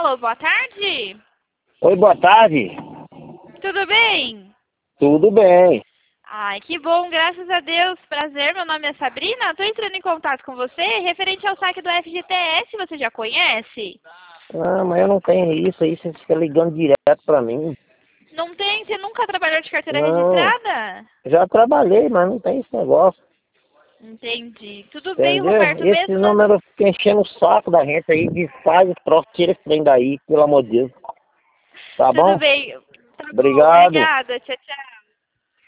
Alô, boa tarde. Oi, boa tarde. Tudo bem? Tudo bem. Ai, que bom, graças a Deus. Prazer, meu nome é Sabrina. Estou entrando em contato com você referente ao saque do FGTS. Você já conhece? Ah, mas eu não tenho isso aí, você fica ligando direto pra mim. Não tem? Você nunca trabalhou de carteira Não, registrada? já trabalhei, mas não tem esse negócio. Entendi. Tudo bem, Entendeu? Roberto, Esse mesmo. número fica enchendo o saco da gente aí, desfaz o troço, tira esse trem daí, pelo amor de Deus. Tá Tudo bom? bem. Tá bom, Obrigado. obrigada. Tchau, tchau.